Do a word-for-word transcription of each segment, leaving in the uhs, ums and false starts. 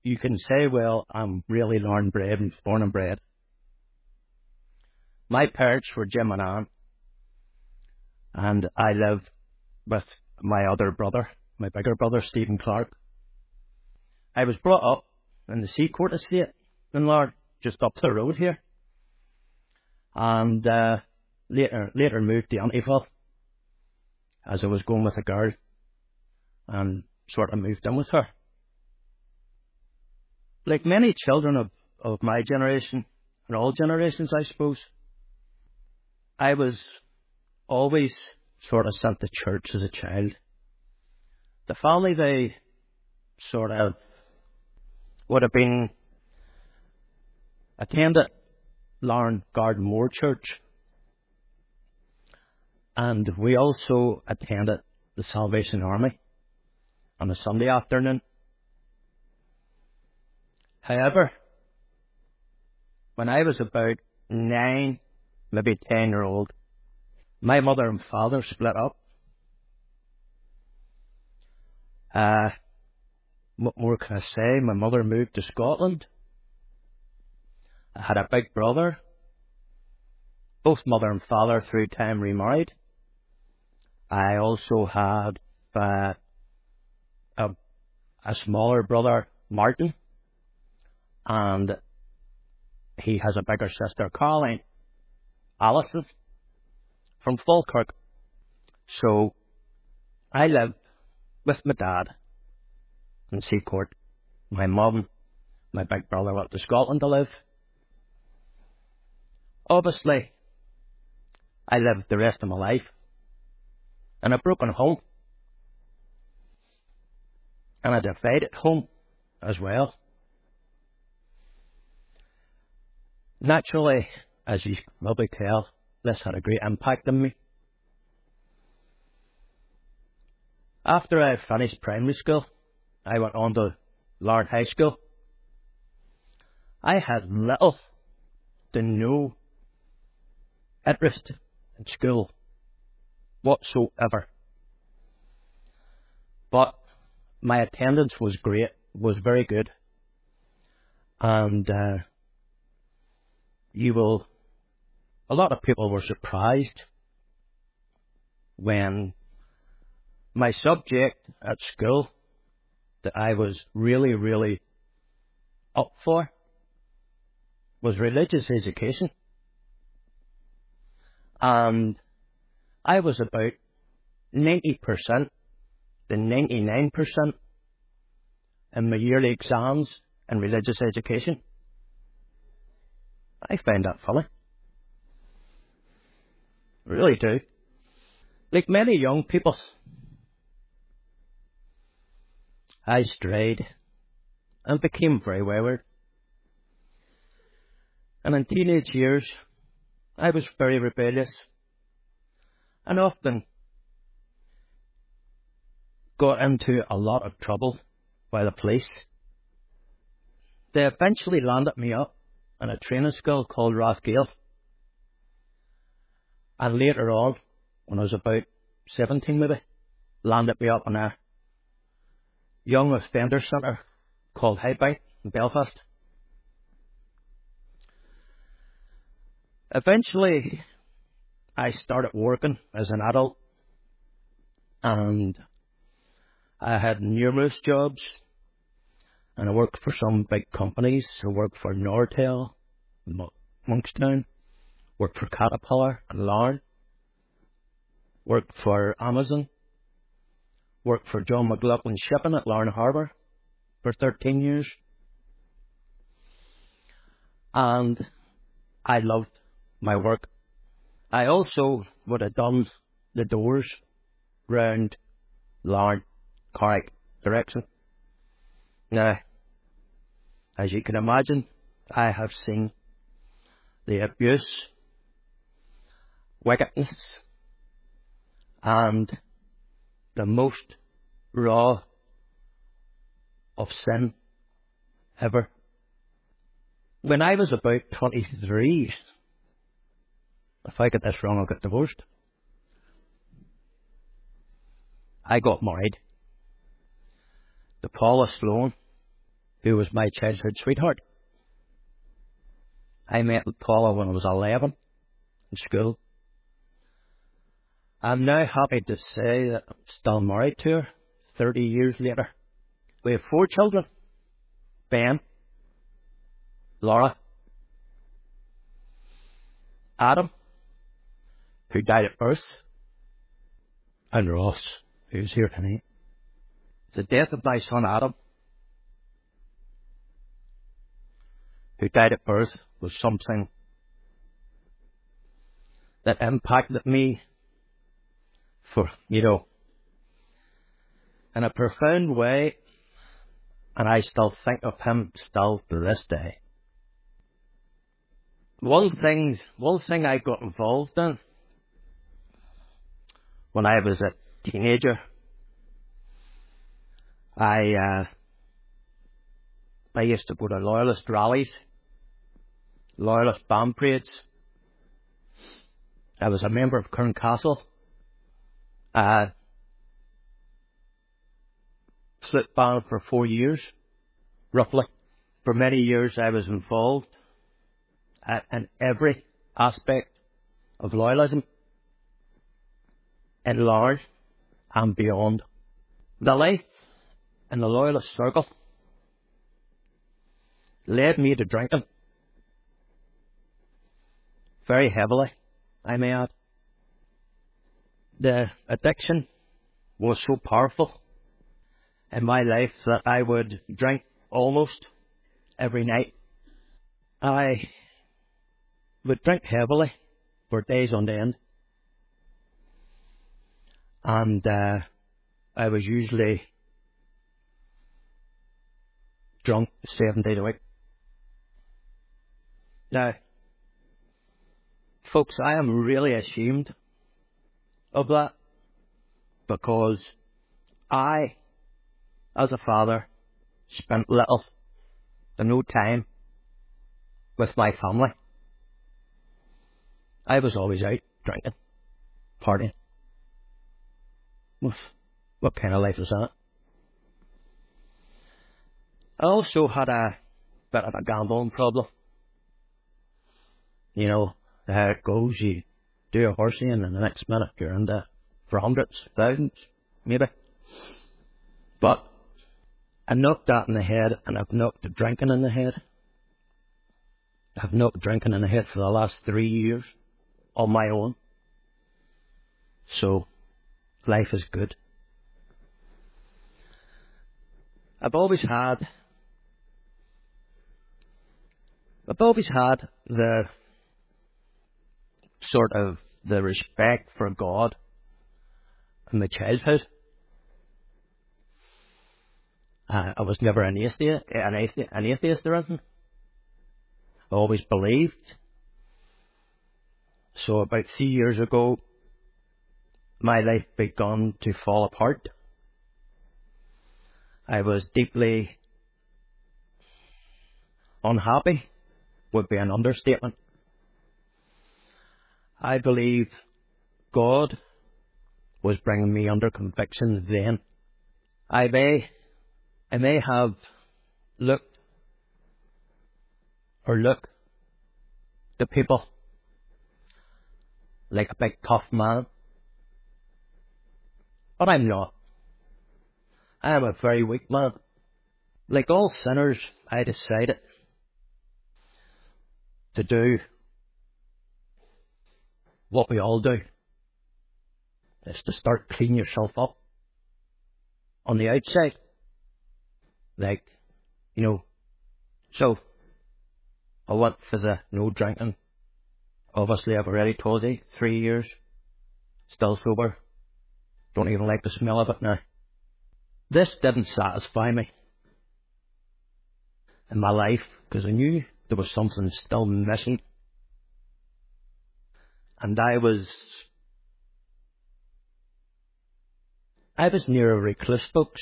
you can say, well, I'm really Lauren Braden, born and bred. My parents were Jim and Ann, and I live with my other brother, my bigger brother, Stephen Clark. I was brought up in the Seacourt estate in Lauren, just up the road here, and uh, later later moved to Antiville as I was going with a girl, and sort of moved in with her. Like many children of, of my generation, and all generations I suppose, I was always sort of sent to church as a child. The family, they sort of would have been attended Lauren Garden Moor Church, and we also attended the Salvation Army on a Sunday afternoon. However, when I was about nine, maybe ten year old, my mother and father split up. Uh, what more can I say? My mother moved to Scotland. I had a big brother. Both mother and father through time remarried. I also had uh, a, a smaller brother, Martin, and he has a bigger sister, Caroline, Alison, from Falkirk. So I lived with my dad in Seacourt. My mum, my big brother went to Scotland to live. Obviously, I lived the rest of my life in a broken home, and a divided home as well. Naturally, as you can probably tell, this had a great impact on me. After I finished primary school, I went on to Lauren High School. I had little to no interest in school whatsoever. But my attendance was great, was very good. And uh, you will, a lot of people were surprised when my subject at school that I was really, really up for was religious education. And I was about ninety percent to ninety-nine percent in my yearly exams in religious education. I find that funny. I really do. Like many young people, I strayed and became very wayward. And in teenage years, I was very rebellious and often got into a lot of trouble by the police. They eventually landed me up in a training school called Rathgale. And later on, when I was about seventeen maybe, landed me up in a young offender centre called Highbank in Belfast. Eventually, I started working as an adult, and I had numerous jobs, and I worked for some big companies. I worked for Nortel, Monkstown, worked for Caterpillar and Lauren, worked for Amazon, worked for John McLaughlin Shipping at Lauren Harbour for thirteen years, and I loved my work. I also would have done the doors round Lauren, Carrick direction. Now, as you can imagine, I have seen the abuse, wickedness, and the most raw of sin ever. When I was about twenty-three, if I get this wrong, I'll get divorced. I got married to Paula Sloan, who was my childhood sweetheart. I met with Paula when I was eleven in school. I'm now happy to say that I'm still married to her, thirty years later. We have four children. Ben, Laura, Adam, who died at birth, and Ross, who's here tonight. The death of my son Adam, who died at birth, was something that impacted me for, you know, in a profound way, and I still think of him still to this day. One thing, one thing I got involved in when I was a teenager, I uh, I used to go to Loyalist rallies, Loyalist band parades. I was a member of Kern Castle. Uh, flute band for four years, roughly. For many years I was involved at, in every aspect of loyalism, at large and beyond. The life in the Loyalist circle led me to drinking, very heavily, I may add. The addiction was so powerful in my life that I would drink almost every night. I would drink heavily for days on end, and uh, I was usually drunk seven days a week. Now, folks, I am really ashamed of that, because I, as a father, spent little to no time with my family. I was always out drinking, partying. What, what kind of life is that? I also had a bit of a gambling problem. You know, how it goes, you do a horsey and in the next minute you're into for hundreds, thousands, maybe. But I knocked that in the head, and I've knocked the drinking in the head. I've knocked drinking in the head for the last three years on my own. So life is good. I've always had I've always had the sort of the respect for God in my childhood. Uh, I was never an atheist, an atheist, an atheist or anything. I always believed. So about three years ago, my life began to fall apart. I was deeply unhappy, would be an understatement. I believe God was bringing me under conviction then. I may, I may have looked or look to people like a big tough man, but I'm not. I am a very weak man. Like all sinners, I decided to do what we all do, is to start cleaning yourself up on the outside. Like, you know, so I went for the no drinking. Obviously, I've already told you, three years, still sober. Don't even like the smell of it now. This didn't satisfy me in my life, because I knew there was something still missing. And I was, I was near a recluse, folks.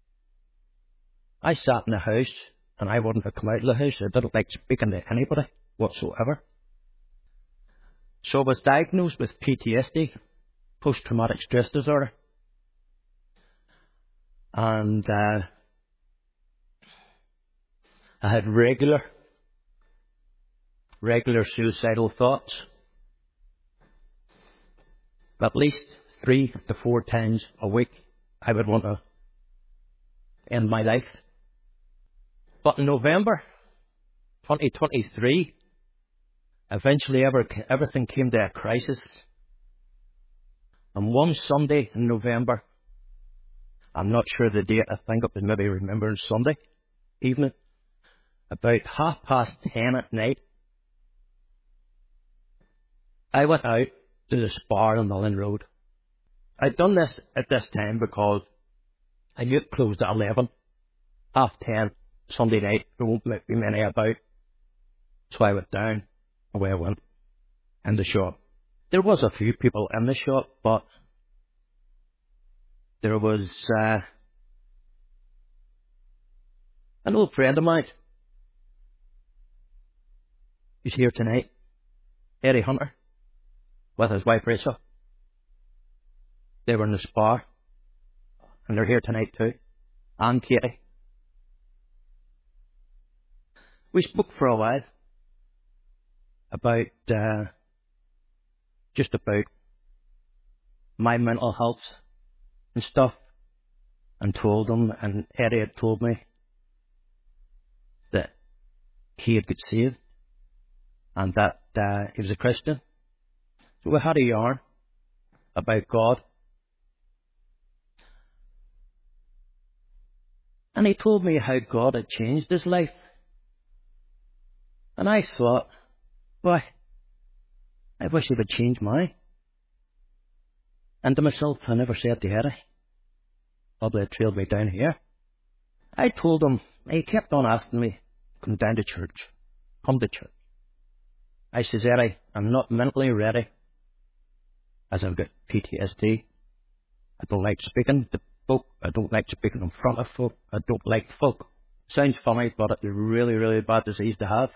I sat in the house, and I wouldn't have come out of the house. I didn't like speaking to anybody whatsoever. So I was diagnosed with P T S D, post-traumatic stress disorder. And uh, I had regular, regular suicidal thoughts. At least three to four times a week, I would want to end my life. But in November twenty twenty-three, eventually ever, everything came to a crisis. And one Sunday in November, I'm not sure the date, I think it was maybe Remembrance Sunday evening, about half past ten at night, I went out to the Spar on Mullen Road. I'd done this at this time because I knew it closed at eleven, half ten, Sunday night, there won't be many about. So I went down, away I went, in the shop. There was a few people in the shop, but there was uh, an old friend of mine who's here tonight, Eddie Hunter, with his wife Rachel. They were in the Spar, and they're here tonight too, and Katie. We spoke for a while about, uh, just about my mental health and stuff, and told them, and Eddie had told me that he had got saved, and that uh, he was a Christian. So we had a yarn about God. And he told me how God had changed his life. And I thought, boy, I wish he would change mine. And to myself, I never said to Eddie, probably had trailed me down here. I told him, he kept on asking me, come down to church, come to church. I says, Eddie, I'm not mentally ready, as I've got P T S D. I don't like speaking to folk. I don't like speaking in front of folk. I don't like folk. Sounds funny, but it's a really, really bad disease to have.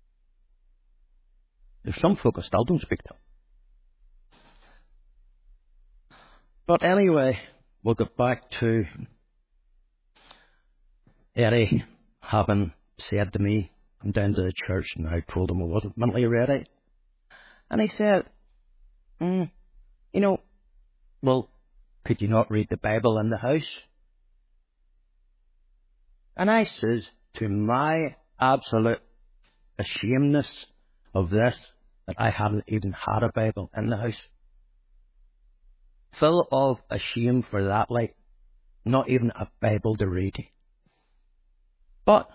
There's some folk I still don't speak to. But anyway, we'll get back to Eddie having said to me, come down to the church, and I told him I wasn't mentally ready. And he said, mm, you know, well, could you not read the Bible in the house? And I says, to my absolute ashamedness of this, that I hadn't even had a Bible in the house. Full of a shame for that, like, not even a Bible to read. But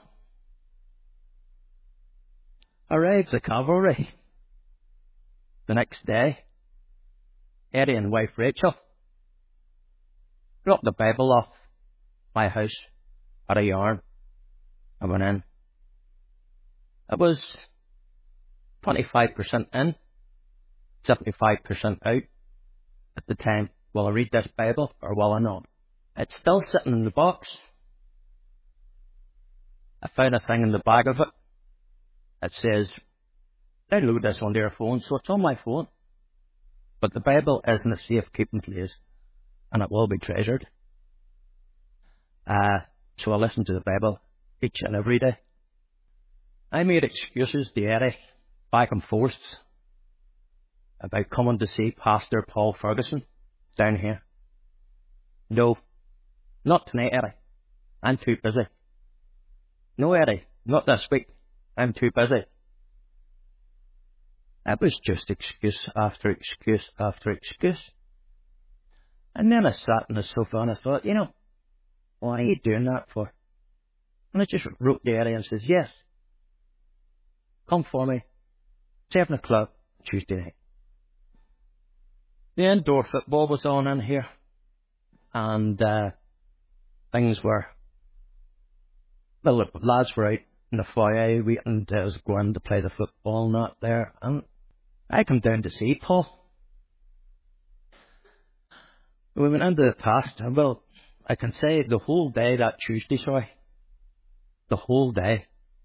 arrives the cavalry the next day. Eddie and wife Rachel dropped the Bible off my house at a yarn. I went in. It was twenty-five percent in, seventy-five percent out at the time. Will I read this Bible or will I not? It's still sitting in the box. I found a thing in the back of it. It says, download this onto your phone, so it's on my phone. But the Bible is in a safe-keeping place, and it will be treasured. Uh, so I listen to the Bible each and every day. I made excuses to Eddie, back and forth, about coming to see Pastor Paul Ferguson down here. No, not tonight, Eddie. I'm too busy. No, Eddie, not this week. I'm too busy. It was just excuse after excuse after excuse. And then I sat on the sofa and I thought, you know, what are you doing that for? And I just wrote to Eddie and says, yes, come for me, seven o'clock Tuesday night. The indoor football was on in here, and uh, things were, well, the lads were out in the foyer waiting to us go in to play the football, not there, and I come down to see Paul. We went into the past, and well, I can say the whole day that Tuesday, sorry, the whole day,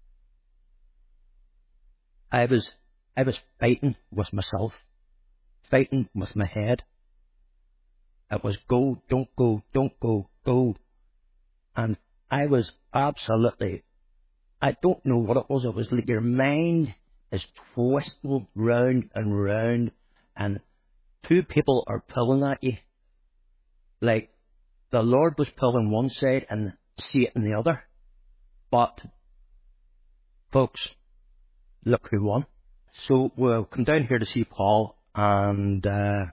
I was, I was fighting with myself, fighting with my head. It was go, don't go, don't go, go. And I was absolutely, I don't know what it was. It was like your mind is twisting round and round, and two people are pulling at you. Like the Lord was pulling one side and Satan the other. But, folks, look who won. So we'll come down here to see Paul, and uh,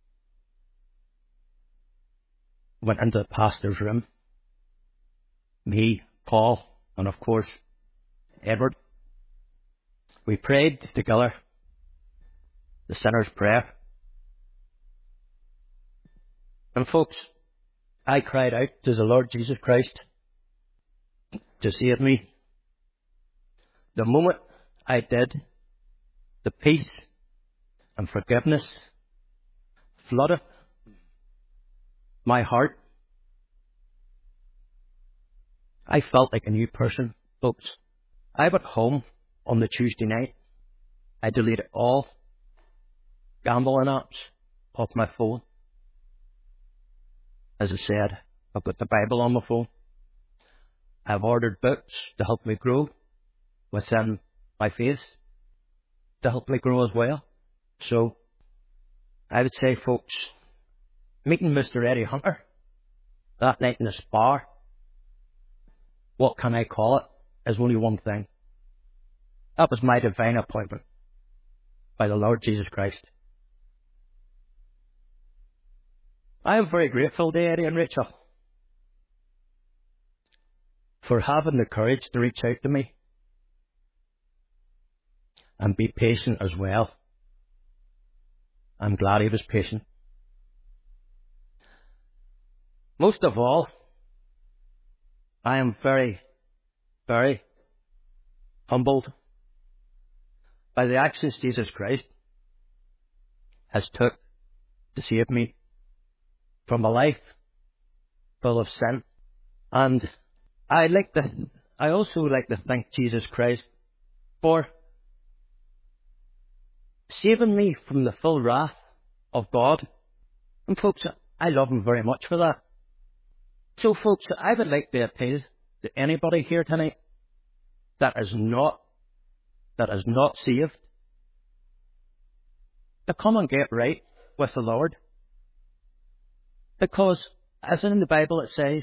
went into the pastor's room. Me, Paul, and of course, Edward. We prayed together the sinner's prayer. And folks, I cried out to the Lord Jesus Christ to save me. The moment I did, the peace and forgiveness flooded my heart. I felt like a new person, folks. I went home on the Tuesday night. I deleted all gambling apps off my phone. As I said, I've got the Bible on my phone. I've ordered books to help me grow within my faith, to help me grow as well. So, I would say, folks, meeting Mister Eddie Hunter that night in the spa, what can I call it? There's only one thing. That was my divine appointment by the Lord Jesus Christ. I am very grateful to Eddie and Rachel for having the courage to reach out to me and be patient as well. I'm glad he was patient. Most of all, I am very, very humbled by the actions Jesus Christ has took to save me from a life full of sin. And I like to, I also like to thank Jesus Christ for saving me from the full wrath of God. And folks, I love him very much for that. So folks, I would like to appeal to anybody here tonight that is not, that is not saved, to come and get right with the Lord. Because, as in the Bible it says,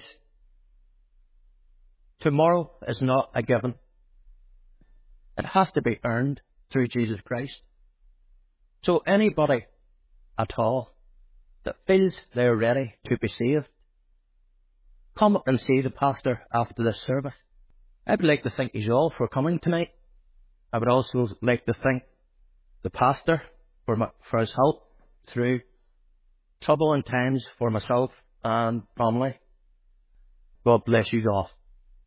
tomorrow is not a given. It has to be earned through Jesus Christ. So anybody at all that feels they're ready to be saved, come up and see the pastor after this service. I would like to thank you all for coming tonight. I would also like to thank the pastor for, my, for his help through troubling times for myself and family. God bless you all.